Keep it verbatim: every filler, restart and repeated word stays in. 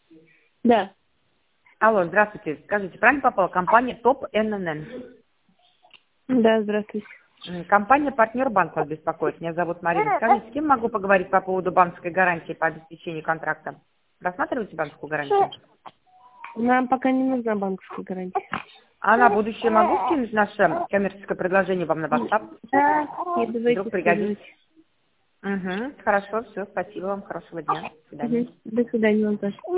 Да. Алло, здравствуйте. Скажите, правильно попала? Компания ТОП эн эн эн. Да, здравствуйте. М, Компания «Партнер Банк» вас беспокоит. Меня зовут Марина. Скажите, с кем могу поговорить по поводу банковской гарантии по обеспечению контракта? Рассматриваете банковскую гарантию? Нам пока не нужна банковская гарантия. А на будущее могу скинуть наше коммерческое предложение вам на WhatsApp? Да, и давайте Вдруг пригодится. скидывать. Угу. Хорошо, все, спасибо вам, хорошего дня. До свидания. Мгм. До свидания вам тоже.